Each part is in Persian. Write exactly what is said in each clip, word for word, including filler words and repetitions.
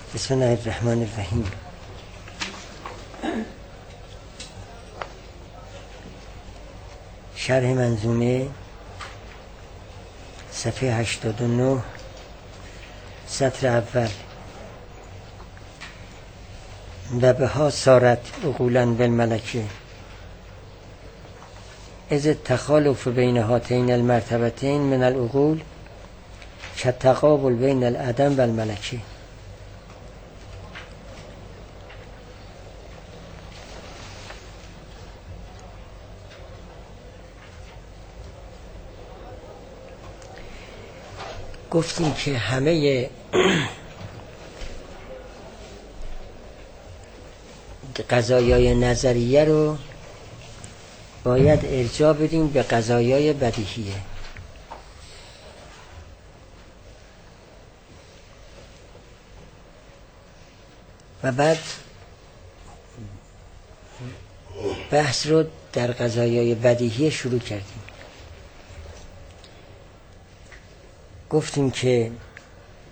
بسم الله الرحمن الرحیم. شرح منظومه صفحه هشتاد و نه سطر اول. و بها سارت عقولا بالملکه از التخالف بین هاتین المرتبتین من العقول كالتقابل بین العدم و الملکه. گفتیم که همه قضایای نظریه رو باید ارجاع بدیم به قضایای بدیهیه. و بعد بحث رو در قضایای بدیهیه شروع کردیم. گفتیم که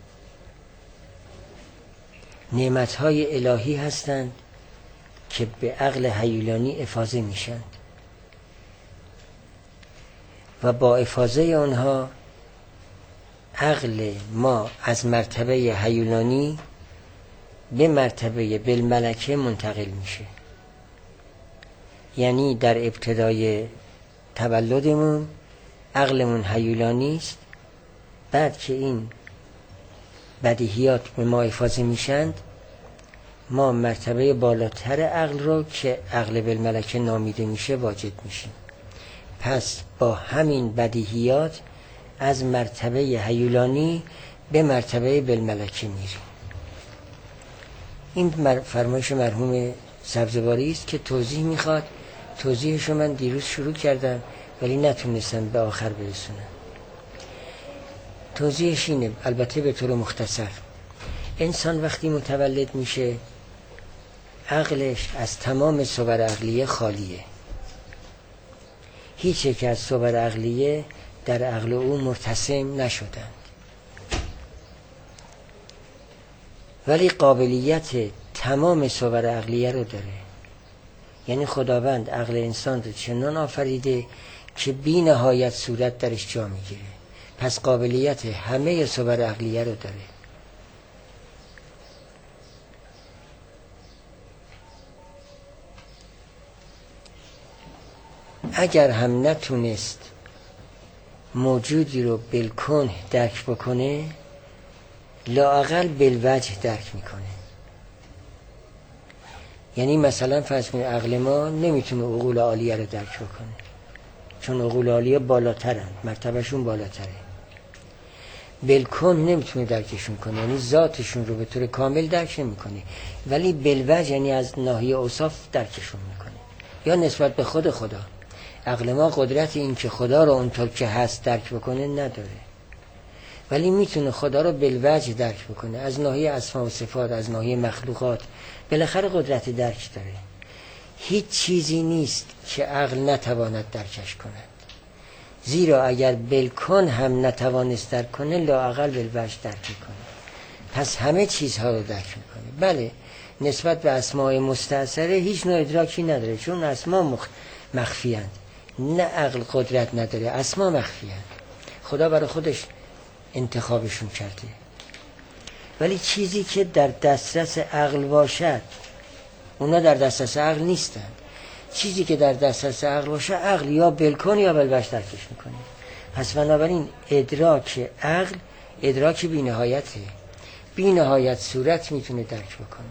نعمت‌های الهی هستند که به عقل هیولانی افاضه میشن و با افاضه آنها عقل ما از مرتبه هیولانی به مرتبه بالملکه منتقل میشه. یعنی در ابتدای تولدمون عقلمون هیولانی است، بعد که این بدیهیات به ما افاضه میشند ما مرتبه بالاتر عقل رو که عقل بالملکه نامیده میشه واجد میشیم. پس با همین بدیهیات از مرتبه هیولانی به مرتبه بالملکه میریم. این فرمایش مرحوم سبزواری است که توضیح میخواد. توضیحشو من دیروز شروع کردم ولی نتونستم به آخر برسونم. توضیحش اینه، البته به طور مختصر. انسان وقتی متولد میشه عقلش از تمام صور عقلیه خالیه. هیچ یک از صور عقلیه در عقل او مرتسم نشدند، ولی قابلیت تمام صور عقلیه رو داره. یعنی خداوند عقل انسان رو چنان آفریده که بی نهایت صورت درش جا میگیره. پس قابلیت همه صور عقلیه رو داره. اگر هم نتونست موجودی رو بالکن درک بکنه لااقل بالوجه درک میکنه. یعنی مثلا فرض کنید عقل ما نمیتونه عقول عالیه رو درک بکنه چون عقول عالیه بالاترن، مرتبهشون بالاتره. بالکن نمیتونه درکشون کنه، یعنی ذاتشون رو به طور کامل درک نمیکنه، ولی بالوجه یعنی از ناحیه اوصاف درکشون میکنه. یا نسبت به خود خدا عقل ما قدرت این که خدا رو اونطور که هست درک بکنه نداره، ولی میتونه خدا رو بالوجه درک بکنه، از ناحیه اسما و صفات، از ناحیه مخلوقات بالاخره قدرت درک داره. هیچ چیزی نیست که عقل نتواند درکش کند، زیرا اگر بالکن هم نتوانست درک کنه لااقل بالوجه درک میکنه. پس همه چیزها رو درک میکنه. بله نسبت به اسماء مستأثره هیچ نوع ادراکی نداره چون اسما مخ... مخفی هستند. نه عقل قدرت نداره، اسما مخفی هستند. خدا برای خودش انتخابشون کرده. ولی چیزی که در دسترس عقل باشد اونا در دسترس عقل نیستند. چیزی که در دسترس عقل باشه عقل یا بالکن یا بالوجه درکش میکنه. پس بنابراین ادراک عقل ادراک بی نهایته، بی نهایت صورت میتونه درک بکنه.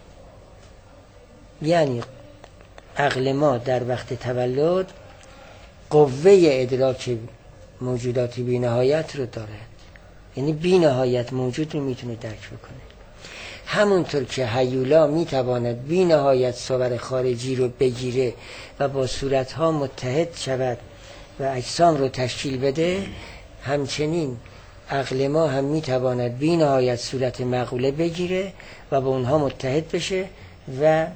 یعنی عقل ما در وقت تولد قوه ادراک موجوداتی بی نهایت رو داره، یعنی بی نهایت موجود رو میتونه درک بکنه. همونطور که هیولا میتواند بی نهایت صور خارجی رو بگیره و با صورتها متحد شود و اجسام رو تشکیل بده، همچنین عقل ما هم میتواند بی نهایت صورت معقوله بگیره و با اونها متحد بشه و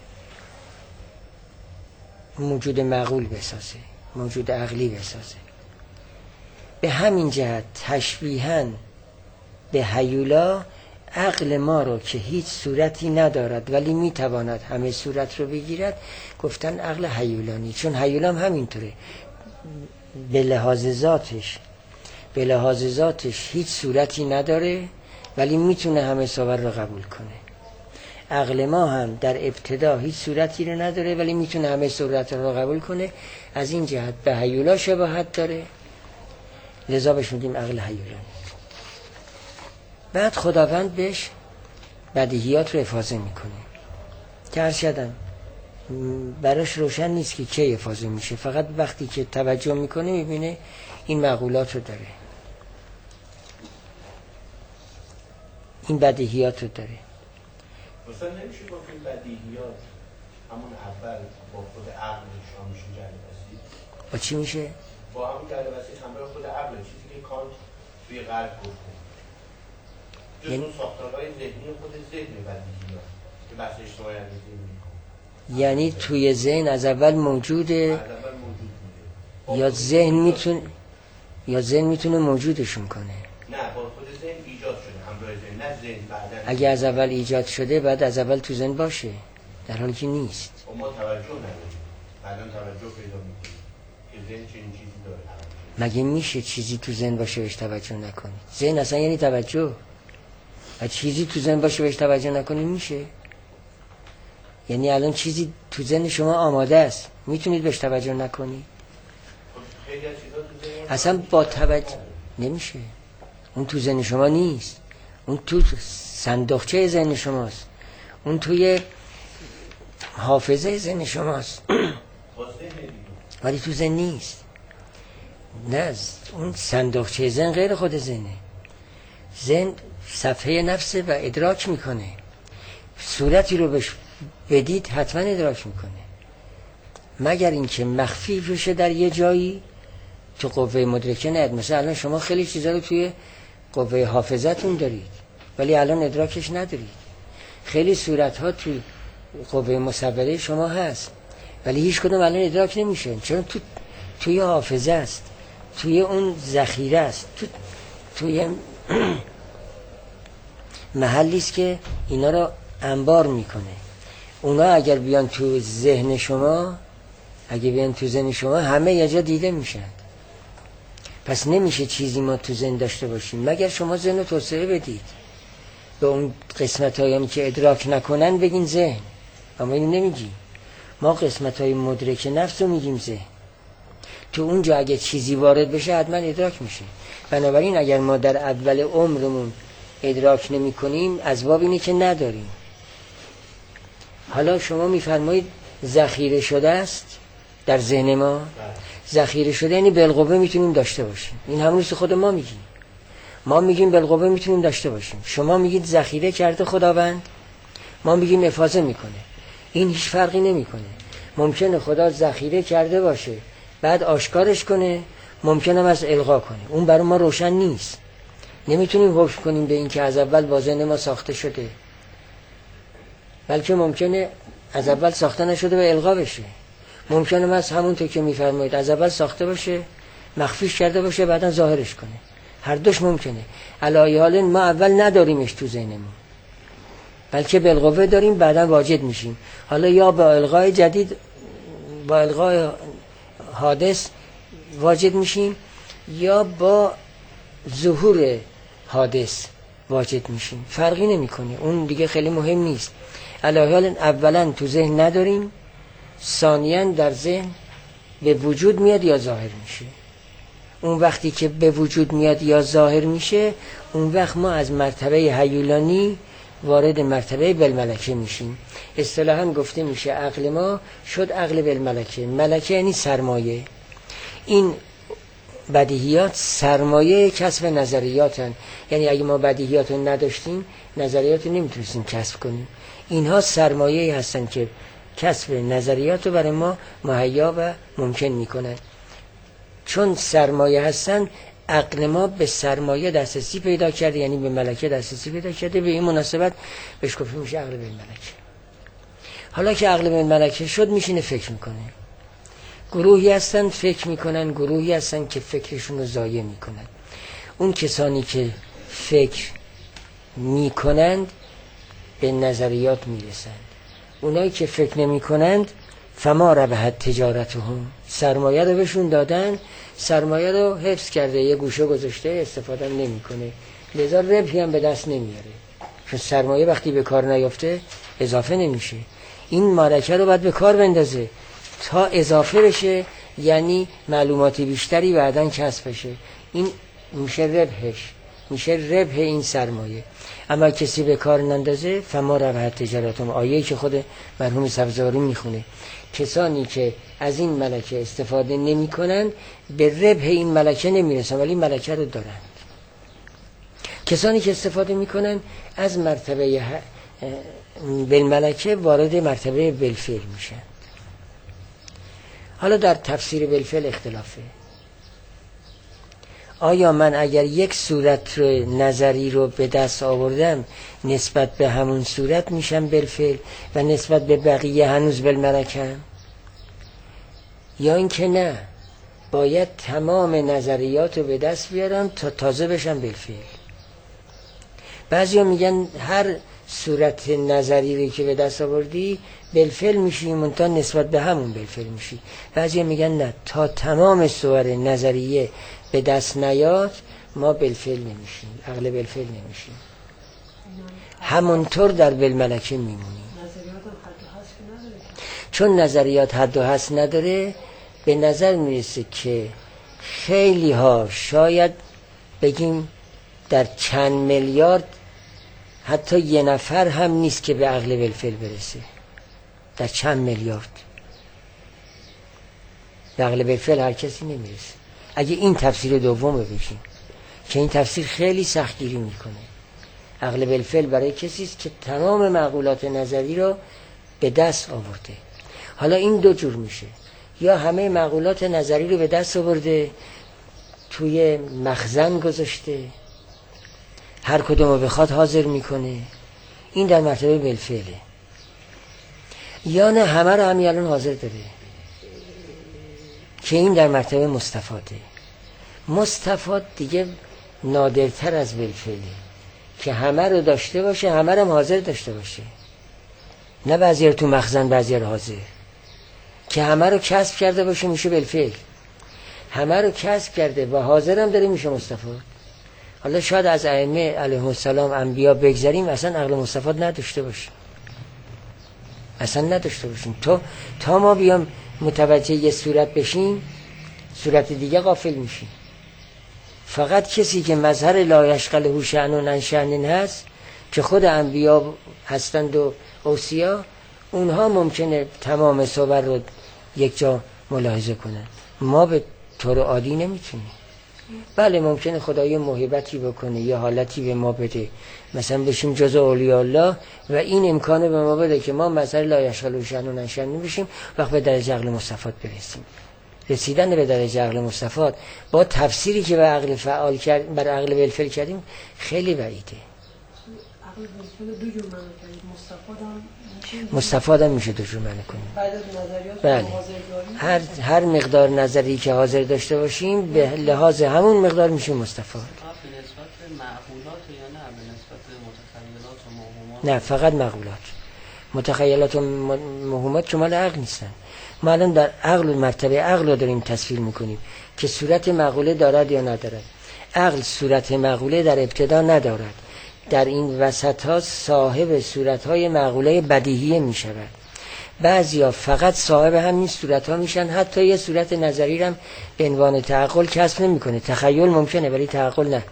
موجود معقول بسازه، موجود عقلی بسازه. به همین جهت تشبیهاً به هیولا عقل ما رو که هیچ صورتی ندارد ولی میتواند همه صورت رو بگیرد گفتن عقل هیولانی. چون هیولام همینطوره، به لحاظ ذاتش به لحاظ ذاتش هیچ صورتی نداره ولی میتونه همه صور رو قبول کنه. عقل ما هم در ابتدا هیچ صورتی رو نداره ولی میتونه همه صورت رو قبول کنه. از این جهت به هیولا شباهت داره، لذا بهش میگیم عقل هیولانی. بعد خداوند بهش بدیهیات رو افاضه میکنه که عرض کردم براش روشن نیست که کی افاضه میشه، فقط وقتی که توجه میکنه میبینه این معقولات رو داره، این بدیهیات رو داره. مثلا نمیشه گفت این بدیهیات همون اول با خود عقل شما میشه جلوسی؟ با چی میشه؟ با همون جلوسی همراه خود عقل، چیزی که کانت توی قلب گفته، جز یعنی... اون ساختارهای ذهنی خود ذهن بدیهیات که بحث اجتماعی ذهنی میکنه. یعنی توی ذهن از اول موجوده، از اول موجود بوده، یا ذهن میتونه یا ذهن میتونه موجودشون کنه؟ نه، با خود ذهن ایجاد شده، همراه ذهن، نه ذهن بعداً. اگه از اول ایجاد شده بعد از اول تو ذهن باشه، در حالی که نیست. ما توجه نداریم، بعداً توجه پیدا میکنیم که ذهن چنین چیزی داره. مگه میشه چیزی تو ذهن باشه بهش توجه نکنی؟ ذهن اصلا یعنی توجه. اگه چیزی تو ذهن باشه بهش توجه نکنی میشه؟ یعنی الان چیزی تو ذهن شما آماده است، میتونید بهش توجه نکنی؟ اصلا با توجه نمیشه. اون تو ذهن شما نیست، اون تو صندوقچه ذهن شماست، اون توی حافظه ذهن شماست ولی تو ذهن نیست. نه، اون صندوقچه ذهن غیر خود ذهنه. ذهن صفحه نفسه و ادراک میکنه، صورتی رو بش بدید حتما ادراک میکنه، مگر اینکه مخفی بشه در یه جایی تو قوه مدرکه نیاد. مثلا الان شما خیلی چیزا رو توی قوه حافظتون دارید ولی الان ادراکش ندارید. خیلی صورت ها توی قوه مصوره شما هست ولی هیچ کدوم الان ادراک نمیشه، چون تو توی حافظه است، توی اون ذخیره است، تو توی محلی است که اینا رو انبار میکنه. اونا اگر بیان تو ذهن شما، اگه بیان تو ذهن شما همه یه جا دیده میشن. پس نمیشه چیزی ما تو ذهن داشته باشیم مگر شما ذهن رو توسعه بدید، به اون قسمت هایی که ادراک نکنن بگین ذهن، اما این نمیگی. ما قسمت های مدرک نفس رو میگیم ذهن. تو اونجا اگه چیزی وارد بشه حتما ادراک میشه. بنابراین اگر ما در اول عمرمون ادراک نمی کنیم از باب اینه که نداریم. حالا شما میفرمایید ذخیره شده است در ذهن ما. ذخیره شده یعنی بالقوه میتونیم داشته باشیم. این همون چیز خود ما میگیم. ما میگیم بالقوه میتونیم داشته باشیم، شما میگید ذخیره کرده خداوند، ما میگیم افاضه میکنه. این هیچ فرقی نمیکنه. ممکنه خدا ذخیره کرده باشه بعد آشکارش کنه، ممکنه از الغا کنه. اون برای ما روشن نیست. نمیتونیم حکم کنیم به این که از اول با ذهن ما ساخته شده، بلکه ممکنه از اول ساخته نشده و الغا بشه. ممکنه از همونطور که میفرمایید از اول ساخته باشه، مخفیش کرده باشه، بعدا ظاهرش کنه. هر دوش ممکنه. علی حال ما اول نداریمش تو ذهنمون، بلکه بالقوه داریم، بعدا واجد میشیم. حالا یا با الغای جدید، با الغای حادث واجد میشیم، یا با ظهور حادث واجد میشیم. فرقی نمیکنه، اون دیگه خیلی مهم نیست. علی حال اولا تو ذهن نداریم، ثانیاً در ذهن به وجود میاد یا ظاهر میشه. اون وقتی که به وجود میاد یا ظاهر میشه، اون وقت ما از مرتبه هیولانی وارد مرتبه بالملکه میشیم. اصطلاحاً گفته میشه عقل ما شد عقل بالملکه. ملکه یعنی سرمایه. این بدیهیات سرمایه کسب نظریاتن. یعنی اگه ما بدیهیات رو نداشتیم نظریات رو نمیتونستیم کسب کنیم. اینها سرمایه هستن که کسب نظریات رو برای ما مهیا و ممکن میکنن. چون سرمایه هستن، عقل ما به سرمایه دسترسی پیدا کرده، یعنی به ملکه دسترسی پیدا کرده. به این مناسبت بهش گفته میشه عقل بالملکه. حالا که عقل بالملکه شد، میشینه فکر میکنه. گروهی هستن فکر میکنن، گروهی هستن که فکرشون رو ضایع میکنن. اون کسانی که فکر میکنند به نظریات میرسند. اونایی که فکر نمی کنند فما ربحت تجارتهم، سرمایه رو بهشون دادن، سرمایه رو حفظ کرده یه گوشه گذاشته، استفاده نمیکنه، لذا ربحی هم به دست نمیاره، چون سرمایه وقتی به کار نیفته اضافه نمیشه. این ملکه رو باید به کار بندازه تا اضافه بشه، یعنی معلومات بیشتری بعداً کسب بشه. این میشه ربحش، میشه ربح این سرمایه. اما کسی به کار نندازه فما ربحت تجارتهم، آیه‌ای که خود مرحوم سبزواری میخونه، کسانی که از این ملکه استفاده نمی کنند به ربح این ملکه نمیرسن ولی ملکه رو دارند. کسانی که استفاده می کنند از مرتبه بالملکه وارد مرتبه بالفعل میشن. حالا در تفسیر بالفعل اختلافه. آیا من اگر یک صورت رو نظری رو به دست آوردم نسبت به همون صورت میشم بالفعل و نسبت به بقیه هنوز بالملکه، یا اینکه نه باید تمام نظریات رو به دست بیارم تا تازه بشم بالفعل؟ بعضیا میگن هر صورت نظری رو که به دست آوردی بالفعل میشی، منتها نسبت به همون بالفعل میشی. بعضیا میگن نه، تا تمام صور نظریه به دست نیاد ما بالفعل نمیشیم، عقل بالفعل نمیشیم، همونطور در بالملکه میمونیم. چون نظریات حد و حصر نداره، به نظر میرسه که خیلی ها، شاید بگیم در چند میلیارد، حتی یه نفر هم نیست که به عقل بالفعل برسه. در چند میلیارد به عقل بالفعل هر کسی نمیرسه. اگه این تفسیر دوم رو بشیم که این تفسیر خیلی سختگیری میکنه، عقل بالفعل برای کسی است که تمام معقولات نظری رو به دست آورده. حالا این دو جور میشه، یا همه معقولات نظری رو به دست آورده توی مخزن گذاشته، هر کدوم رو بخواد حاضر میکنه، این در مرتبه بالفعله، یا نه همه رو همین الان حاضر داره که این در مرتبه مستفاده. مستفاد دیگه نادرتر از بالفعله که همه رو داشته باشه، همه رو هم حاضر داشته باشه، نه بعضی رو تو مخزن بعضی رو حاضر، که همه رو کسب کرده باشه میشه بالفعل، همه رو کسب کرده و حاضر هم داره میشه مستفاد. حالا شاید از ائمه علیهم السلام انبیا بگذاریم، اصلا عقل مستفاد نداشته باشیم، اصلا نداشته باشیم، تا تا ما بیام متوجه یه صورت بشیم صورت دیگه غافل میشیم. فقط کسی که مظهر لا یشغله شأن عن شأن هست که خود انبیا هستند و اوصیا، اونها ممکنه تمام صور رو یک جا ملاحظه کنن، ما به طور عادی نمیتونیم. بله ممکنه خدای محبتی بکنه، یه حالتی به ما بده، مثلا بشیم جزء اولیاء الله و این امکانه به ما بده که ما مظهر لا یشغله شأن عن شأن بشیم، وقت به درجه عقل مستفاد برسیم. رسیدن به درجه عقل مستفاد با تفسیری که به عقل فعال کرد، بر عقل بالفعل کردیم، خیلی بعیده. عقل بالفعل دو جور معنی کنید، مستفاد هم مستفاد هم میشه دو جور معنی کنیم. بعد از نظریات بله. هر هر مقدار نظری که حاضر داشته باشیم به لحاظ همون مقدار میشه مستفاد. به نسبت معقولات یا نه به نسبت متخیلات و موهومات؟ نه، فقط معقولات. متخیلات و موهومات که مال عقل نیستن. ما الان در عقل و مرتبه عقل رو داریم تصویر میکنیم که صورت معقوله دارد یا ندارد. عقل صورت معقوله در ابتدا ندارد، در این وسط ها صاحب صورت های معقوله بدیهیه می شود. بعضی ها فقط صاحب همین صورت ها میشن، حتی یه صورت نظری هم به عنوان تعقل کسب نمی کنه. تخیل ممکنه ولی تعقل نه.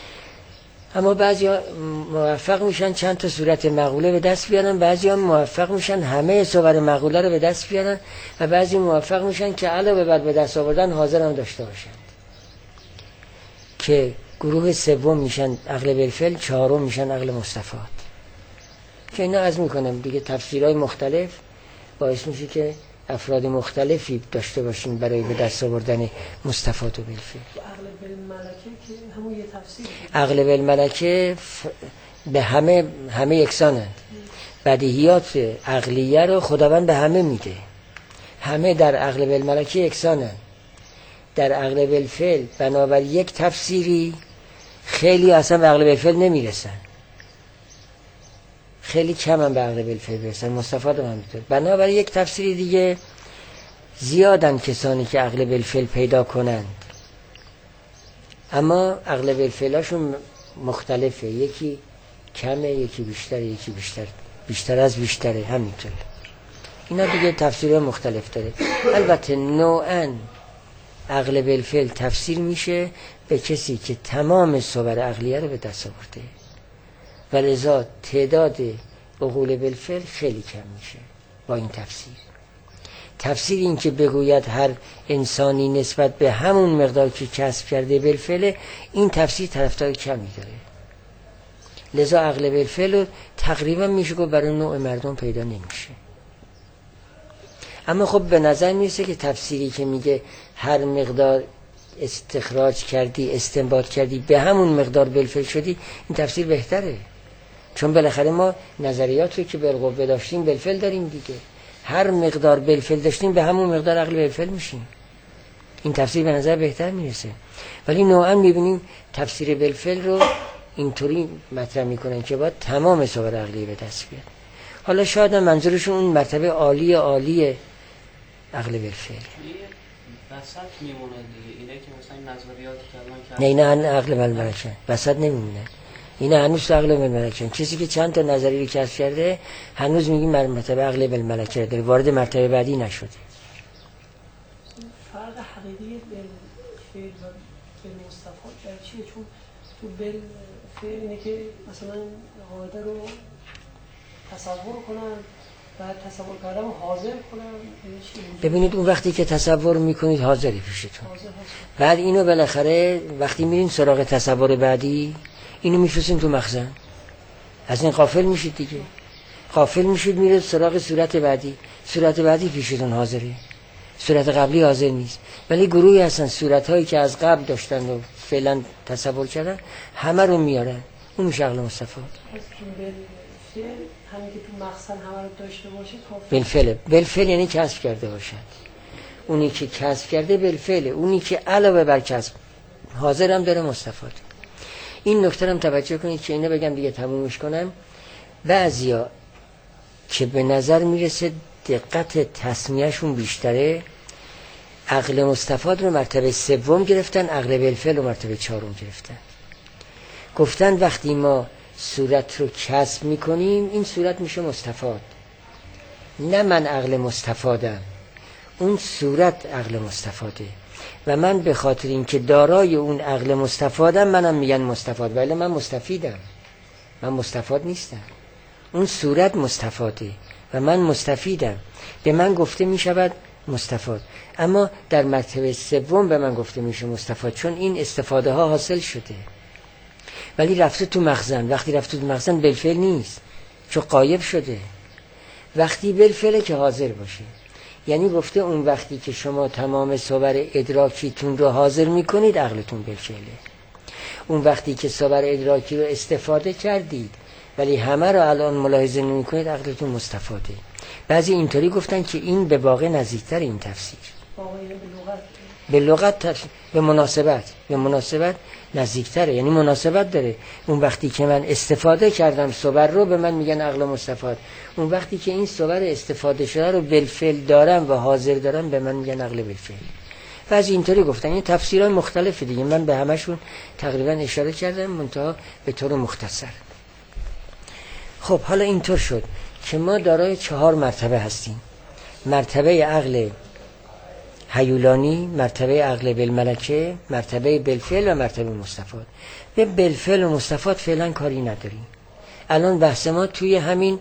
اما بعضی ها موفق میشن چند تا صورت معقوله به دست بیارن، بعضی ها موفق میشن همه صور معقوله رو به دست بیارن و بعضی موفق میشن که علاوه بر به دست آوردن حاضر هم داشته باشن، که گروه سوم میشن عقل بالفعل، چهارم میشن عقل مستفاد. که اینا عرض میکنم دیگه تفسیرهای مختلف باعث میشه که افراد مختلفی داشته باشیم برای به دست آوردن مستفاد و بالفعل. عقل بالملکه که همون یه تفسیر، عقل بالملکه ف... به همه همه یکسانند. بدیهیات عقلیه رو خداوند به همه میده، همه در عقل بالملکه یکسانند. در عقل بالفعل بنابر یک تفسیری خیلی اصلا به عقل بالفعل نمیرسن، خیلی کم هم به عقل بالفعل برسن، مستفاد هم همینطور. بنابراین یک تفسیر دیگه زیادن کسانی که عقل بالفعل پیدا کنند، اما عقل بالفعلاشون مختلفه، یکی کمه یکی بیشتره یکی بیشتر بیشتر از بیشتره، همینطور. اینا دیگه تفسیر مختلف داره. البته نوعاً عقل بالفعل تفسیر میشه به کسی که تمام صور عقلیه رو به دست آورده، ولذا تعداد عقول بالفعل خیلی کم میشه با این تفسیر. تفسیر این که بگوید هر انسانی نسبت به همون مقدار که کسب کرده بالفعل، این تفسیر طرفدار کمی داره. لذا عقل بالفعل رو تقریبا میشه که برای نوع مردم پیدا نمیشه. اما خب به نظر میرسه که تفسیری که میگه هر مقدار استخراج کردی استنباط کردی به همون مقدار بالفعل شدی، این تفسیر بهتره، چون بالاخره ما نظریات رو که بالقوه داشتیم بالفعل داریم دیگه. هر مقدار بالفعل داشتیم به همون مقدار عقل بالفعل میشیم. این تفسیر به نظر بهتر میرسه. ولی نوعا میبینیم تفسیر بالفعل رو اینطوری مطرح میکنن که باید تمام صور عقلی به دست بیاد. حالا شاید منظورشون اون مرتبه عالی عالی عقل بالفعل. وسط میمونه دیگه. اینه که مثلا نظریاتی که الان کردن، نه اینا عقل بالملکه وسط نمیمونه. اینا هنوز عقل بالملکه. کسی که چند تا نظریه رو کشف کرده هنوز میگیم مرتبه عقل بالملکه داره، وارد مرتبه بعدی نشده. فرق حقیقی بالفعل و بالمستفاد در چیه؟ چون تو بالفعل اینه که مثلا قاعده رو تصور کنن و تصور کردم حاضر کنن. ببینید اون وقتی که تصور میکنید حاضری پیشتون، بعد اینو بالاخره وقتی میرین سراغ تصور بعدی اینو میفرستین تو مخزن، از این غافل میشید دیگه. غافل میشید میره سراغ صورت بعدی، صورت بعدی پیشتون حاضره، صورت قبلی حاضر نیست. ولی گروهی هستن صورتهایی که از قبل داشتن و فعلا تصور کردن همه رو میارن، اون میشه عقل مستفاد. همین که تو مخزن همه رو داشته باشه بالفعل. بالفعل یعنی کسب کرده باشد. اونی که کسب کرده بالفعل، اونی که علاوه بر کسب حاضر هم داره مستفاد. این نکته هم توجه کنید که اینو بگم دیگه تمومش کنم. بعضیا که به نظر میرسه دقت تسمیهشون بیشتره، عقل مستفاد رو مرتبه سوم گرفتن، عقل بالفعل رو مرتبه چهارم گرفتن. گفتن وقتی ما صورت رو کسب میکنیم این صورت میشه مستفاد، نه من عقل مستفادم، اون صورت عقل مستفاده و من به خاطر اینکه دارای اون عقل مستفادم منم میگن مستفاد، ولی من مستفیدم، من مستفاد نیستم. اون صورت مستفاده و من مستفیدم، به من گفته میشود مستفاد. اما در مرتبه سوم به من گفته میشه مستفاد، چون این استفاده ها حاصل شده. ولی رفته تو مخزن، وقتی رفته تو مخزن بالفعل نیست، چون غایب شده. وقتی بالفعله که حاضر باشه، یعنی گفته اون وقتی که شما تمام صور ادراکیتون رو حاضر میکنید عقلتون بالفعله. اون وقتی که صور ادراکی رو استفاده کردید ولی همه رو الان ملاحظه نمیکنید عقلتون مستفاده. بعضی اینطوری گفتن که این به واقع نزدیکتر این تفسیر. به لغت به مناسبت به مناسبت نزدیکتره، یعنی مناسبت داره. اون وقتی که من استفاده کردم صور رو به من میگن عقل مستفاد، اون وقتی که این صور استفاده شده رو بالفعل دارم و حاضر دارم به من میگن عقل بالفعل. بعضی اینطوری گفتن. این تفسیرهای مختلفه دیگه، من به همشون تقریبا اشاره کردم منتها به طور مختصر. خب حالا اینطور شد که ما دارای چهار مرتبه هستیم: مرتبه عقل هیولانی، مرتبه عقل بالملکه، مرتبه بالفعل و مرتبه مستفاد. به بالفعل و مستفاد فعلا کاری نداریم. الان بحث ما توی همین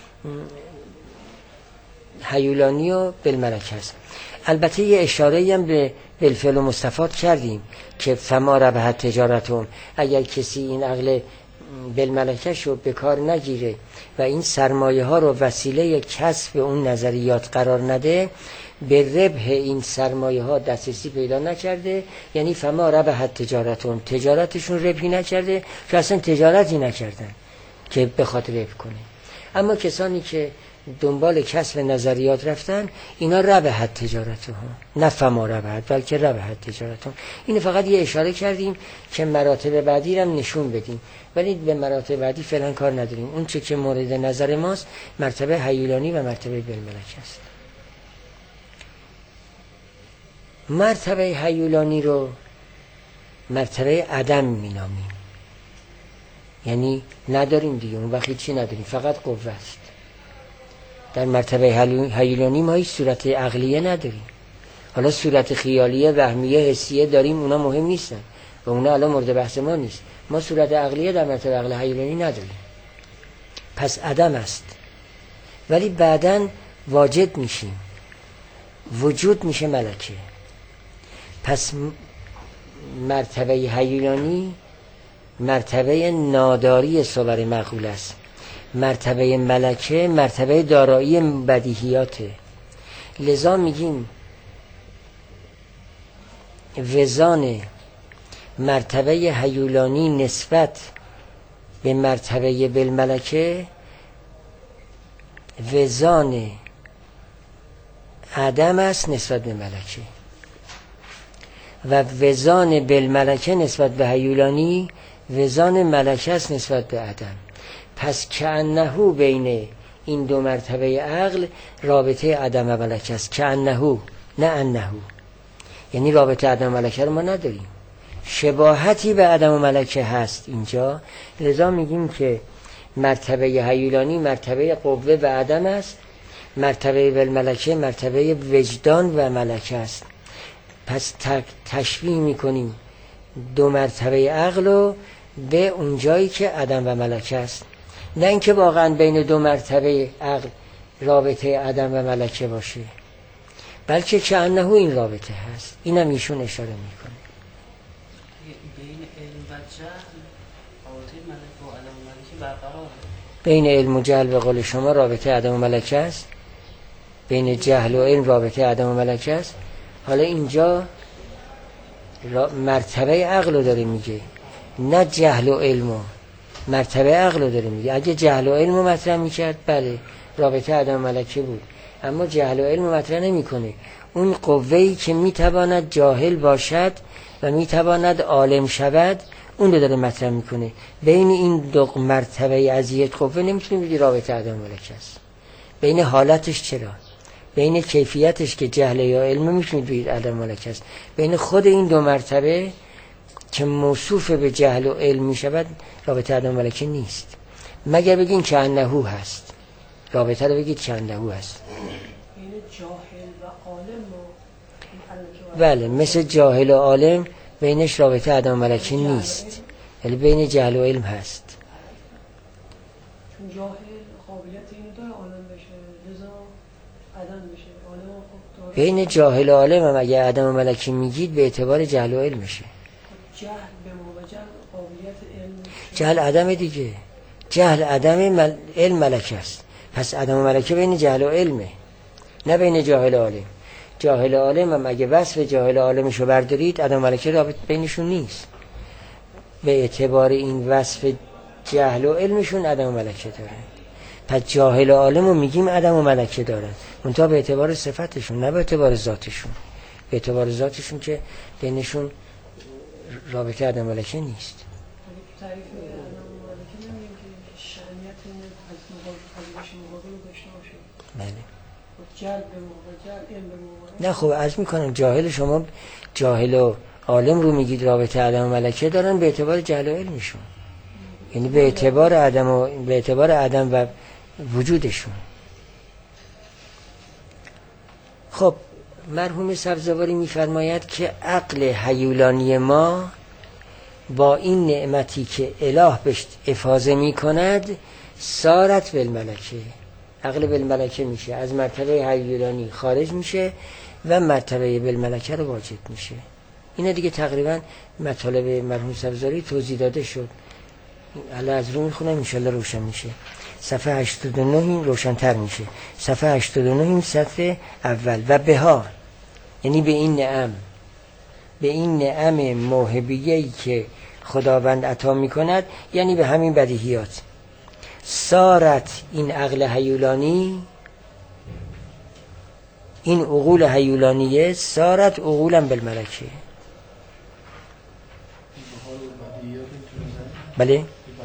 هیولانی و بالملکه است. البته یه اشاره‌ای هم به بالفعل و مستفاد کردیم که فما ربح تجارتون، اگر کسی این عقل بالملکه رو به کار نگیره و این سرمایه ها رو وسیله کسب اون نظریات قرار نده، به ربح این سرمایه ها دسترسی پیدا نکرده، یعنی فما ربح تجارتون، تجارتشون ربحی نکرده، که اصلا تجارتی نکردن که به خاطر ربح کنه. اما کسانی که دنبال کسب نظریات رفتن، اینا ربحت تجارتهم، نه فما ربحت بلکه ربحت تجارتهم. اینو فقط یه اشاره کردیم که مراتب بعدی رو نشون بدیم، ولی به مراتب بعدی فعلا کار نداریم. اون چه که مورد نظر ماست مرتبه هیولانی و مرتبه بالملکه است. مرتبه هیولانی رو مرتبه عدم مینامیم، یعنی نداریم دیگه، اون وقتی چی نداریم، فقط قوه است. در مرتبه هیولانی ما هیچ صورت عقلیه نداریم. حالا صورت خیالیه، وهمیه، حسیه داریم، اونا مهم نیستن و اونا الان مورد بحث ما نیست. ما صورت عقلیه در مرتبه عقل هیولانی نداریم، پس عدم است. ولی بعداً واجد میشیم، وجود میشه ملکه. پس مرتبه هیولانی مرتبه ناداری صور معقول است، مرتبه ملکه مرتبه دارایی بدیهیاته. لذا میگیم وزان مرتبه هیولانی نسبت به مرتبه بالملکه وزان عدم است نسبت به ملکه، و وزان بالملکه نسبت به هیولانی وزان ملکه است نسبت به عدم. پس کأنه بین این دو مرتبه عقل رابطه عدم و ملکه است. کأنه، نه انه، یعنی رابطه عدم و ملکه رو ما نداریم، شباهتی به عدم و ملکه هست اینجا. لذا میگیم که مرتبه هیولانی مرتبه قوه و عدم است، مرتبه بالملکه مرتبه وجدان و ملکه است. پس تشبیه میکنیم دو مرتبه عقل رو به اونجایی که عدم و ملکه است، نه اینکه واقعا بین دو مرتبه عقل رابطه عدم و ملکه باشه، بلکه که انه این رابطه هست. اینم ایشون اشاره میکنه. بین علم و جهل رابطه ملکه و عدم و ملکه برقراره. بین علم و جهل به قول شما رابطه عدم و ملکه است، بین جهل و علم رابطه عدم و ملکه است. حالا اینجا مرتبه عقل رو داره میگه، نه جهل و علم. مرتبه عقل رو داره میگه. اگه جهل و علم رو مطرح میکرد بله رابطه عدم و ملکه بود، اما جهل و علم رو مطرح نمیکنه. اون قوه‌ای که میتواند جاهل باشد و میتواند عالم شود اون رو داره مطرح میکنه. بین این دو مرتبه از یک قوه نمیتونی بگی رابطه عدم و ملکه است. بین حالتش چرا، بین کیفیتش که جهل یا علم میتونید بگید عدم ملکه است. بین خود این دو مرتبه که موصوف به جهل و علم میشود رابطه عدم ملکه نیست، مگر بگین که انه هست. رابطه رو بگید که انه هست. بین جاهل و عالم. بله، مثل جاهل و عالم بینش رابطه عدم ملکه نیست، یعنی بین جهل و علم هست. چون جاهل قابلیت اینو داره عالم بشه، لذا عدم بشه. عالم خب داره. بین جاهل و عالم هم اگه عدم و ملکه میگید به اعتبار جهل و علم میشه. جهل به ما جهل قابلیت علم. جهل عدم دیگه، جهل عدم، مل... علم ملکه است. پس عدم و ملکه بین جهل و علمه، نه بین جاهل و عالم. جاهل و عالم هم اگه وصف جاهل و عالمشو بردارید عدم و ملکه رابط بینشون نیست. به اعتبار این وصف جهل و علمشون عدم و ملکه داره. پس جاهل و عالم رو میگیم عدم و ملکه دارن، منتها به اعتبار صفتشون نه به اعتبار ذاتشون. به اعتبار ذاتشون که بینشون رابطه عدم و ملکه نیست. تعریف عدم و ملکه نمیگیم که شأنیت از مقابل پذیرش مقابل رو داشته باشه. بله. جهل به موقع جهل، علم به موقع. نه خب عرض میکنم جاهل، شما جاهل و عالم رو میگید رابطه عدم و ملکه دارن به اعتبار جهل و علمشون، یعنی به اعتبار عدم و به اعتبار عدم و وجودشون. خب مرحوم سبزواری میفرماید که عقل هیولانی ما با این نعمتی که اله بهش افاضه میکند سارت بالملکه، عقل بالملکه میشه، از مرتبه هیولانی خارج میشه و مرتبه بالملکه رو واجد میشه. اینا دیگه تقریبا مطالب مرحوم سبزواری توضیح داده شد. الان از رو میخونم انشالله روشن میشه. صفحه هشتاد و نه این روشن‌تر میشه. صفحه هشتاد و نه این صفحه اول. و بها، یعنی به این نعم، به این نعم موهبیه‌ای که خداوند عطا میکند، یعنی به همین بدیهیات. سارت این عقل هیولانی، این عقول هیولانیه سارت عقولا بالملکه. بله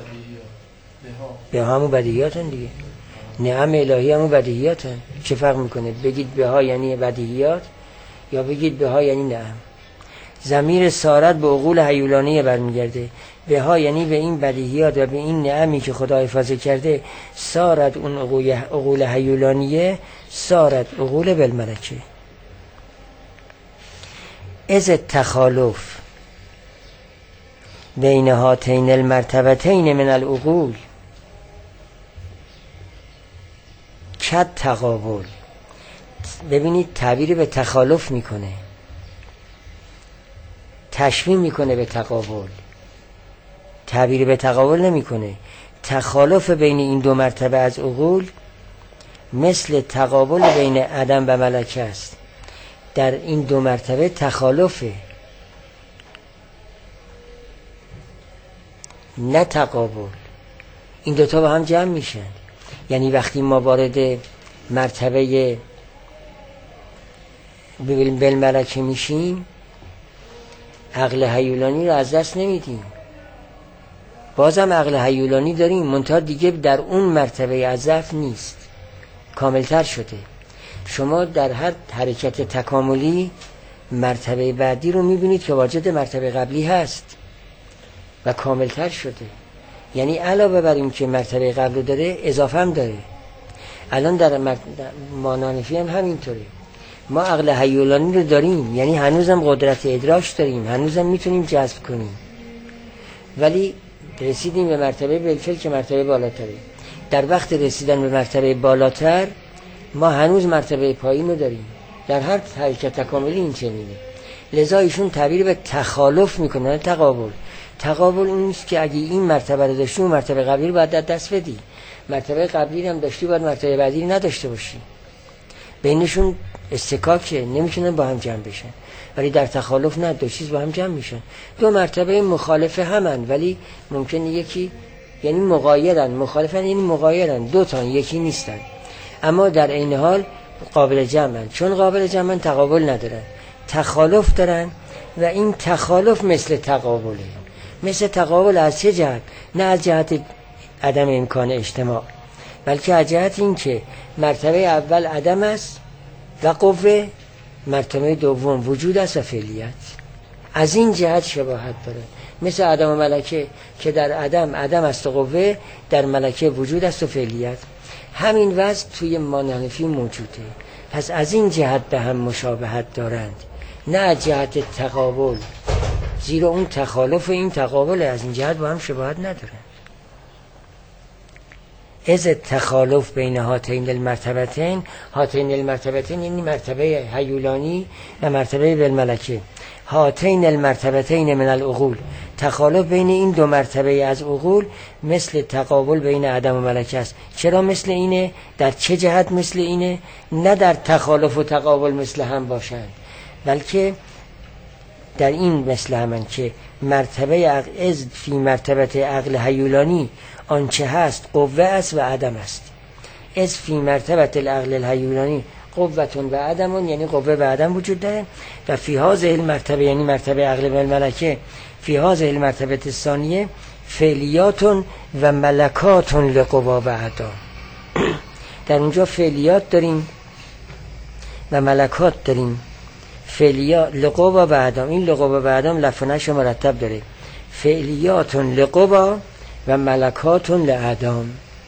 به همون بدیهیات هم دیگه، نعم الهی همون بدیهیات هم. چه فرق میکنه بگید به ها یعنی بدیهیات یا بگید به ها یعنی نعم؟ ضمیر سارت به عقول هیولانیه برمیگرده، به ها یعنی به این بدیهیات و به این نعمی که خدا حفاظت کرده. سارت اون عقول هیولانیه سارت عقول بالملکه. از التخالف بین هاتین المرتبتین من العقول کد تقابل. ببینید تعبیر به تخالف میکنه، تشبیه میکنه به تقابل، تعبیر به تقابل نمیکنه. تخالف بین این دو مرتبه از عقول مثل تقابل بین عدم و ملکه است. در این دو مرتبه تخالفه نه تقابل. این دوتا با هم جمع میشن. یعنی وقتی ما وارد مرتبه بالملکه میشیم عقل هیولانی رو از دست نمیدیم، بازم عقل هیولانی داریم، منتها دیگه در اون مرتبه از ضعف نیست، کاملتر شده. شما در هر حرکت تکاملی مرتبه بعدی رو میبینید که واجد مرتبه قبلی هست و کاملتر شده. یعنی علاوه بر این که مرتبه قبل رو داره اضافه هم داره. الان در مانانفی هم همینطوره. ما عقل هیولانی رو داریم، یعنی هنوزم قدرت ادراک داریم، هنوزم میتونیم جذب کنیم، ولی رسیدیم به مرتبه بالفعل که مرتبه بالاتره. در وقت رسیدن به مرتبه بالاتر ما هنوز مرتبه پایین رو داریم. در هر حرکت تکاملی این چنینه. لذا ایشون تعبیر به تخالف میکنه، تقابل. تقابل اون نیست که اگه این مرتبه رو داشتی اون مرتبه قبلی رو باید دست بدی، مرتبه قبلی هم داشتی باید مرتبه بعدی رو نداشته باشی. بینشون استکاکه، نمیتونن با هم جمع بشن. ولی در تخالف نه، دو چیز با هم جمع میشن. دو مرتبه مخالف همن ولی ممکنه یکی، یعنی مغایرن، مخالفن یعنی مغایرن، دو تا یکی نیستن، اما در عین حال قابل جمعن. چون قابل جمعن تقابل ندارن، تخالف دارن و این تخالف مثل تقابله. مثل تقابل از چه جهت؟ نه از جهت عدم امکان اجتماع، بلکه از جهت این که مرتبه اول عدم است و قوه، مرتبه دوم وجود است و فعلیت. از این جهت شباهت داره. مثل عدم و ملکه که در عدم عدم است و قوه، در ملکه وجود است و فعلیت. همین وضع توی مانحنفی موجوده. پس از این جهت به هم مشابهت دارند، نه از جهت تقابل، زیرا اون تخالف این تقابل، از این جهت با هم شباهت ندارند. از تخالف بین هاتین المرتبتین، هاتین المرتبتین یعنی مرتبه هیولانی و مرتبه بالملکه. هاتین المرتبتین من العقول، تخالف بین این دو مرتبه از عقول مثل تقابل بین عدم و ملکه است. چرا مثل اینه؟ در چه جهت مثل اینه؟ نه در تخالف و تقابل مثل هم باشند، بلکه در این مثل همن که مرتبه عقل از فی مرتبه عقل هیولانی آنچه هست قوه است و عدم است. از فی مرتبه العقل الهیولانی قوتون و عدمون، یعنی قوه و عدم وجود داره. و فی هذه المرتبه یعنی مرتبه عقل و الملکه، فی هذه المرتبه الثانیه فعلیاتون و ملکاتون لقوا و عدم. در اونجا فعلیات داریم و ملکات داریم. فعلیات لقوا و عدم، این لقوا و عدم لفظش مرتب داره. فعلیاتون لقوا و ملکاتون لعدم.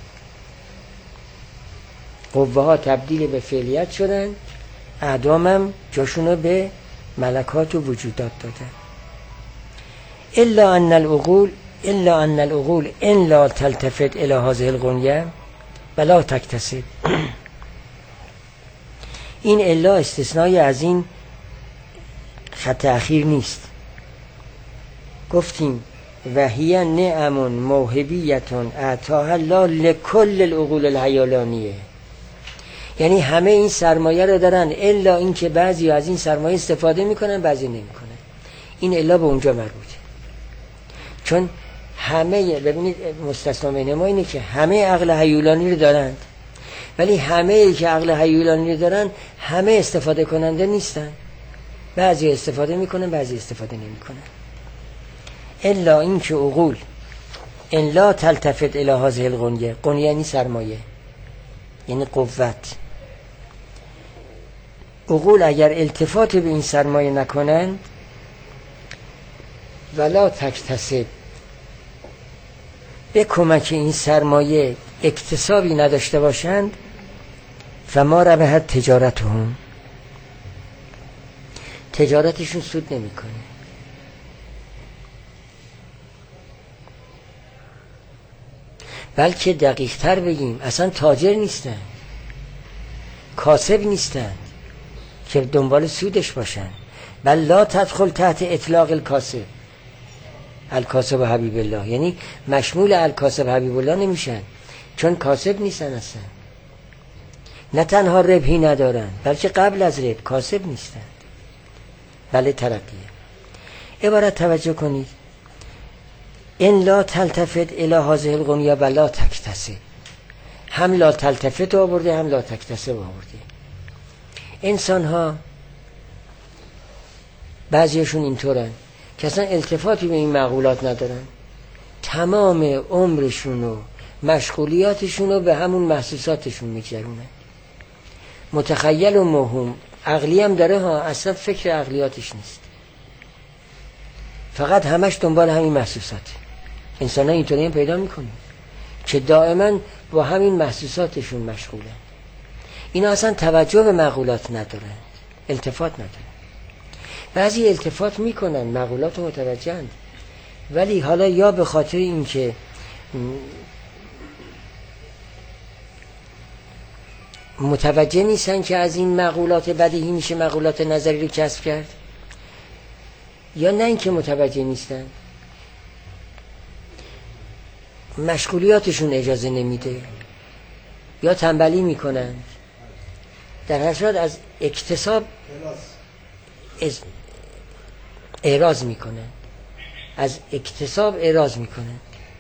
قوه ها تبدیل به فعلیت شدن، اعدام هم جاشونو به ملکات و وجودات دادن. الا ان العقول الا ان العقول ان لا تلتفت الى هذه الغنیه ولا تکتسب. این الا استثنای از این خط اخیر نیست. گفتیم و هی نعم موهبیتون اعطاها الله لکل العقول الهیولانیه، یعنی همه این سرمایه رو دارن، الا این که بعضی از این سرمایه استفاده میکنن بعضی نمیکنن. این الا به اونجا مربوطه. چون همه، ببینید مستثنا بین ما اینه که همه عقل هیولانی رو دارند ولی همه ای که عقل هیولانی دارن همه استفاده کننده نیستن. بعضی استفاده میکنن، بعضی استفاده نمیکنن. الا این که عقول ان لا تلتفت الی هذه الغنیه، غنیه یعنی سرمایه، یعنی قوت. عقول اگر التفات به این سرمایه نکنند ولا تکتسب، به کمک این سرمایه اکتسابی نداشته باشند، فما ربحت تجارتهم، تجارتشون سود نمیکنه. بلکه دقیق تر بگیم اصلا تاجر نیستن، کاسب نیستن که دنبال سودش باشن. بل لا تدخل تحت اطلاق الکاسب، الکاسب و حبیب الله، یعنی مشمول الکاسب حبیب الله نمیشن، چون کاسب نیستن اصلا. نه تنها ربحی ندارن بلکه قبل از ربح کاسب نیستن. بله ترقیه. عبارت توجه کنید، ان لا تلتفت الی هذه الغنیه و لا تکتسب، هم لا تلتفت آورده هم لا تکتسب آورده. انسان ها بعضیشون اینطورن که اصلا التفاتی به این معقولات ندارن، تمام عمرشون و مشغولیاتشون رو به همون محسوساتشون میگذرونن. متخیل و موهوم، عقلی هم داره ها، اصلا فکر عقلیاتش نیست، فقط همش دنبال همین محسوساته. انسان ها اینطوری هم پیدا میکنه که دائما با همین محسوساتشون مشغولن. اینا اصلا توجه به معقولات ندارن، التفات ندارن. بعضی التفات میکنن، معقولات متوجهند، ولی حالا یا به خاطر این که متوجه نیستن که از این معقولات بدیهی میشه معقولات نظری رو کسب کرد، یا نه اینکه متوجه نیستن، مشغولیاتشون اجازه نمیده، یا تنبلی میکنن. در هر صورت از اکتساب از اعراض میکنن، از اکتساب اعراض میکنن.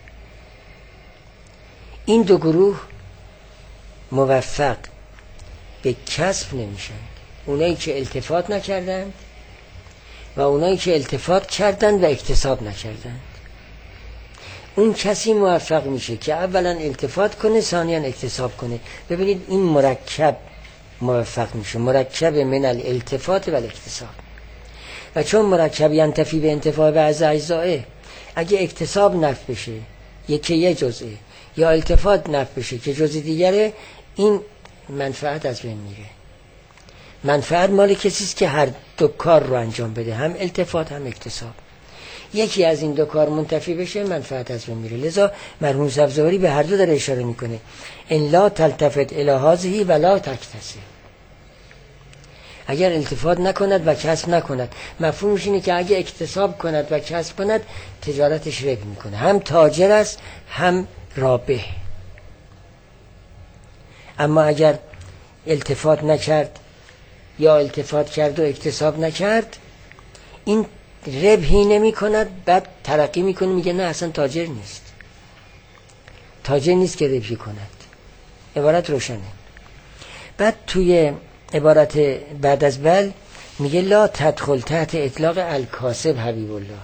این دو گروه موفق به کسب نمیشن، اونایی که التفات نکردند و اونایی که التفات کردند و اکتساب نکردند. اون کسی موفق میشه که اولا التفات کنه، ثانیاً اکتساب کنه. ببینید این مرکب موفق میشه، مرکب من الالتفات و الاکتساب. و چون مرکب ینتفی به انتفاع بعض اجزائه، اگه اکتساب نفع بشه یکی یه جزئه، یا التفات نفع بشه که جزء دیگره، این منفعت از بین میره. منفعت مال کسی است که هر دو کار رو انجام بده، هم التفات هم اکتساب. یکی از این دو کار منتفی بشه منفعت از بین میره. لذا مرحوم سبزواری به هر دو داره اشاره میکنه، ان لا تلتفت الی هذه و لا تکتسب. اگر التفات نکند و کسب نکند، مفهومش اینه که اگه اکتساب کند و کسب کند تجارتش ربح میکنه، هم تاجر است هم رابح. اما اگر التفات نکرد یا التفات کرد و اکتساب نکرد، این ربحی نمی کند، بعد ترقی میکنه، میگه نه اصلا تاجر نیست، تاجر نیست که ربحی کند. عبارت روشنه. بعد توی عبارت بعد از بل میگه لا تدخل تحت اطلاق الکاسب حبیب الله.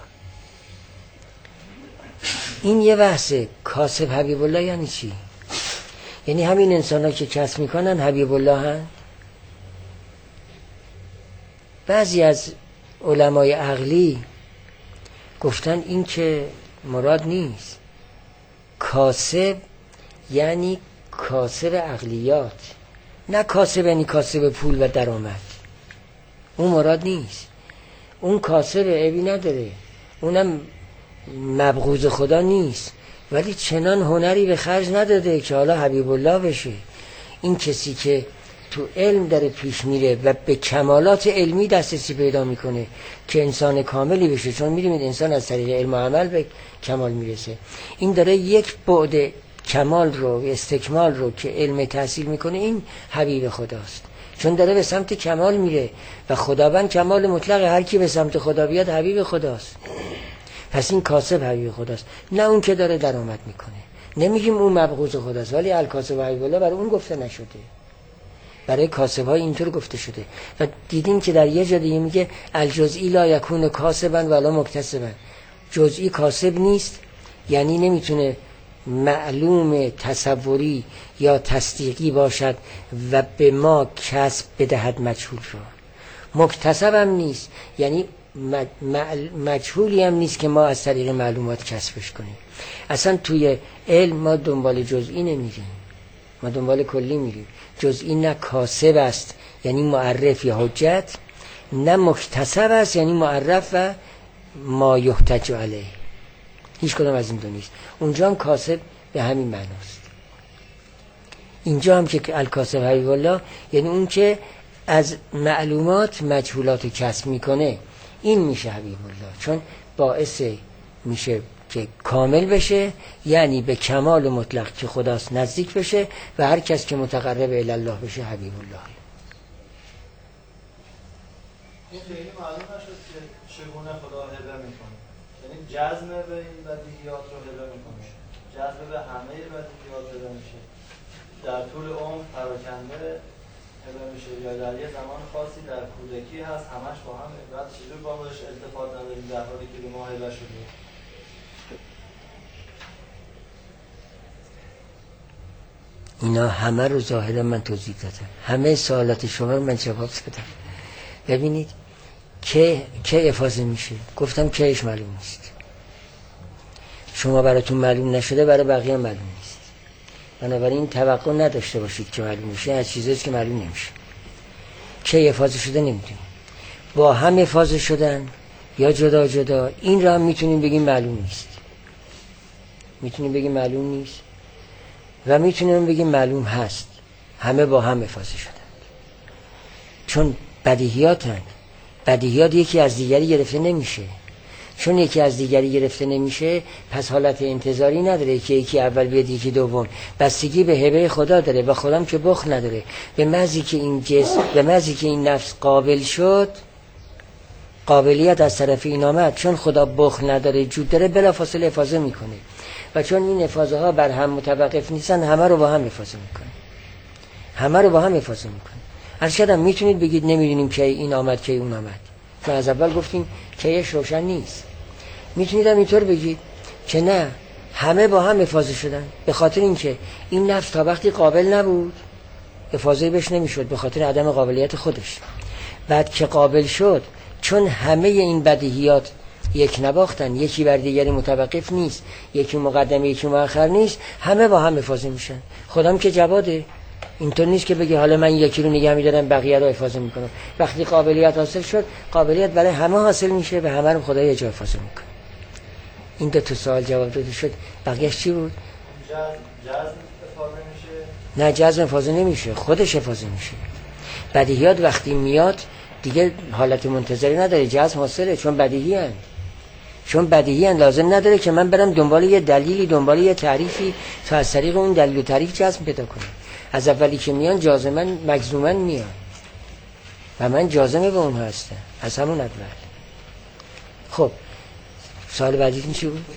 این یه بحثه. کاسب حبیب الله یعنی چی؟ یعنی همین انسان ها که کسب میکنن حبیب الله هن؟ بعضی از علمای عقلی گفتن این که مراد نیست. کاسب یعنی کاسب عقلیات، نه کاسب یعنی کاسب پول و درآمد. اون مراد نیست. اون کاسب عیبی نداره، اونم مبغوض خدا نیست، ولی چنان هنری به خرج نداده که حالا حبیب الله بشه. این کسی که تو علم داره پیش میره و به کمالات علمی دسترسی پیدا میکنه که انسان کاملی بشه، چون میدونید انسان از طریق علم و عمل به کمال میرسه. این داره یک بعد کمال رو، استکمال رو که علم تحصیل میکنه، این حبیب خداست، چون داره به سمت کمال میره و خداوند کمال مطلق، هر کی به سمت خدا بیاد حبیب خداست. پس این کاسب حبیب خداست، نه اون که داره درآمد میکنه، نمیگیم اون مبغوض خداست، ولی الکاسب و حبیب الله برای اون گفته نشده، برای کاسب‌ها اینطور گفته شده. و دیدیم که در یه جا دیگه میگه الجزئی لا یکون کاسبا ولا مکتسبا، جزئی کاسب نیست، یعنی نمیتونه معلوم تصوری یا تصدیقی باشد و به ما کسب بدهد مجهول را. مکتسب هم نیست، یعنی مجهولی هم نیست که ما از طریق معلومات کسبش کنیم. اصلا توی علم ما دنبال جزئی نمیریم، ما دنبال کلی میریم. جزئی نه کاسب است یعنی معرف یا حجت، نه مکتسب است یعنی معرف و ما یحتج علیه، هیچ کدام از این دو نیست. اونجا هم کاسب به همین معناست. اینجا هم که الکاسب حبیب الله یعنی اون که از معلومات مجهولات کسب میکنه، این میشه حبیب الله، چون باعث میشه که کامل بشه، یعنی به کمال مطلق که خداست نزدیک بشه و هر کس که متقرب الی الله بشه حبیب الله. این خیلی معلوم نشد که چگونه خدا هبه میکنه، یعنی جزم به این بدیهیات رو هبه میکنه، جزم به همه بدیهیات هبه میشه، در طول عمر پراکنده هبه میشه، یا در یه زمان خاصی در کودکی هست همش با هم بعد چجور با بهش التفات نداریم در حالی که به ما هبه شده. اینا همه رو ظاهرا من توضیح دادم، همه سوالات شما رو من جواب دادم. ببینید که که افاضه میشه، گفتم کهش معلوم نیست، شما براتون معلوم نشده برای بقیه معلوم نیست، بنابراین توقع نداشته باشید که معلوم میشه از چیزایی که معلوم نمیشه. که افاضه شده نمیدونیم، با هم افاضه شدن یا جدا جدا، این رو هم میتونیم بگیم معلوم نیست، میتونیم بگیم معلوم نیست و میتونیم بگیم معلوم هست، همه با هم افاضه شدن، چون بدیهیاتن. بدیهیات یکی از دیگری گرفته نمیشه، چون یکی از دیگری گرفته نمیشه پس حالت انتظاری نداره که یکی اول بیاد یکی دوم، بستگی به هبه خدا داره و خودم که بخل نداره. به محضی که این جسم، به محضی که این نفس قابل شد، قابلیت از طرف این آمد، چون خدا بخل نداره جود داره، بلافاصله افاضه میکنه و چون این افاضه ها بر هم متوقف نیستن همه رو با هم افاضه میکنه، همه رو با هم افاضه میکنه. هر شدم میتونید بگید نمیدونیم که این آمد که اون آمد، ما از اول گفتیم کهش روشن نیست. میتونید هم اینطور بگید که نه، همه با هم افاضه شدن، به خاطر اینکه این نفس تا وقتی قابل نبود افاضه بهش نمیشد، به خاطر عدم قابلیت خودش. بعد که قابل شد، چون همه این بدیهیات یک نواختن، یکی بر دیگری متوقف نیست، یکی مقدم یکی مؤخر نیست، همه با هم افاضه میشن. خودم که جواده، اینطور نیست که بگی حالا من یکی رو نگه می‌دارم بقیه رو افاضه میکنم. وقتی قابلیت حاصل شد، قابلیت برای همه حاصل میشه و همه رو خدا یه جا افاضه میکنه. این دو تا سوال جواب داده شد. بقیه‌اش چی بود؟ جزم افاضه میشه؟ نه، جزم افاضه نمیشه، خودش افاضه میشه. بدیهیات وقتی میاد دیگه حالت منتظری نداره، جزم حاصله، چون بدیهی هست. چون بدیهی هست لازم نداره که من برم دنبال یه دلیلی، دنبال یه تعریفی تا از طریق اون دلیل و تعریف جزم پیدا کنم. از اولی که میان جازمن مجزومن میان و من جازمه به اونها هستم از همون اول. خب سوال بعدیتون چی بود؟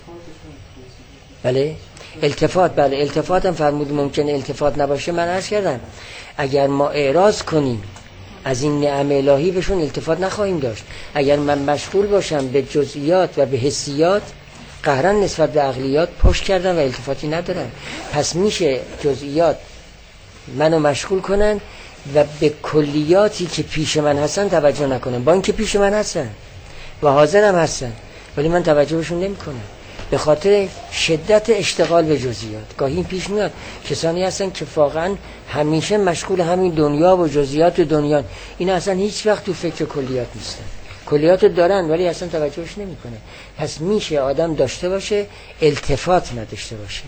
بله التفات. بله التفات هم فرمود ممکنه التفات نباشه. من عرض کردم اگر ما اعراض کنیم از این نعم الهی بهشون التفات نخواهیم داشت. اگر من مشغول باشم به جزئیات و به حسیات، قهرا نسبت به عقلیات پشت کردم و التفاتی ندارم. پس میشه جزئیات منو مشغول کنن و به کلیاتی که پیش من هستن توجه نکنن، با اینکه پیش من هستن و حاضرم هستن، ولی من توجهشون نمی کنم به خاطر شدت اشتغال به جزئیات. گاهی این پیش میاد کسانی هستن که واقعا همیشه مشغول همین دنیا و جزئیات دنیا، این اصلا هیچ وقت تو فکر کلیات نیستن، کلیات دارن ولی اصلا توجهش نمی کنه. پس میشه آدم داشته باشه التفات نداشته باشه،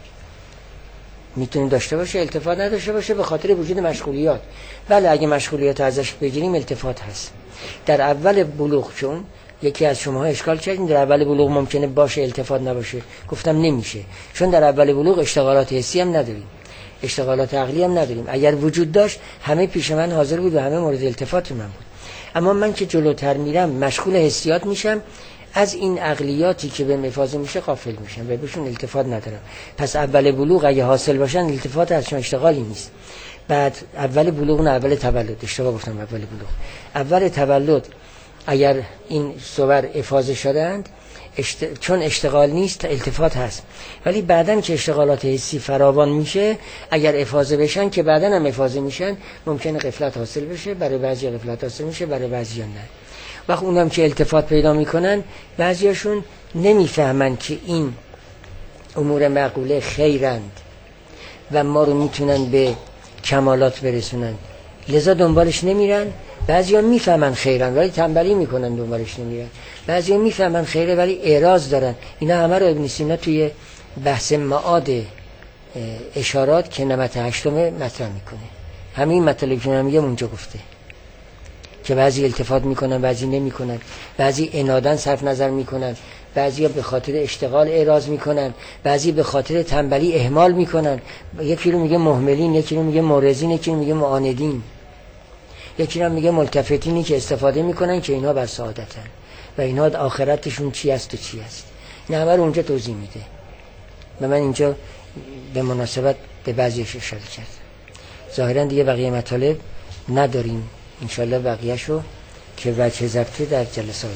میتونه داشته باشه التفات نداشته باشه به خاطر وجود مشغولیات. بله اگه مشغولیات ازش بگیریم التفات هست. در اول بلوغ چون یکی از شماها اشکال کردین در اول بلوغ ممکنه باشه التفات نباشه، گفتم نمیشه، چون در اول بلوغ اشتغالات حسی هم نداریم، اشتغالات عقلی هم نداریم. اگر وجود داشت همه پیش من حاضر بود و همه مورد التفات من بود. اما من که جلوتر میرم مشغول حسیات میشم، از این عقلیاتی که به افاضه میشه غافل میشن و بهشون التفات ندارن. پس اول بلوغ اگه حاصل باشن التفات ازشون اشتغالی نیست. بعد اول بلوغ نه اول تولد، اشتباه گفتم، اول بلوغ اول تولد اگر این صور افاضه شدند اشت... چون اشتغال نیست التفات هست، ولی بعدن که اشتغالات حسی فراوان میشه اگر افاضه بشن که بعدن هم افاضه میشن ممکنه غفلت حاصل بشه، برای بعضی غفلت حاصل میشه، برای بعضی نه. وقت اونم که التفات پیدا میکنن بعضیاشون نمیفهمن که این امور معقوله خیرند و ما رو میتونن به کمالات برسونن، لذا دنبالش نمیرن. بعضیا میفهمن خیرن ولی تنبلی میکنن دنبالش نمیرن. بعضیا میفهمن خیره ولی اعراض دارن. اینا همه رو ابن سینا توی بحث معاد اشارات که نمط هشتمه مطرح میکنه. همین مطلبی که میگم اونجا گفته که بعضی التفات میکنن بعضی نمیکنن، بعضی عنادن صرف نظر میکنن، بعضی به خاطر اشتغال اعراض میکنن، بعضی به خاطر تنبلی اهمال میکنن. یکی رو میگه مهملین، یکی رو میگه مورزین، یکی رو میگه معاندین، یکی رو میگه ملتفتینی که استفاده میکنن که اینا بر سعادتن و اینا آخرتشون چی است و چی است. نه همه رو اونجا توضیح میده و من اینجا به مناسبت به بعضیش اشاره کردم. ظاهرا دیگه بقیه مطالب نداریم، انشالله بقیه‌شو که وجه ضبطی در جلسه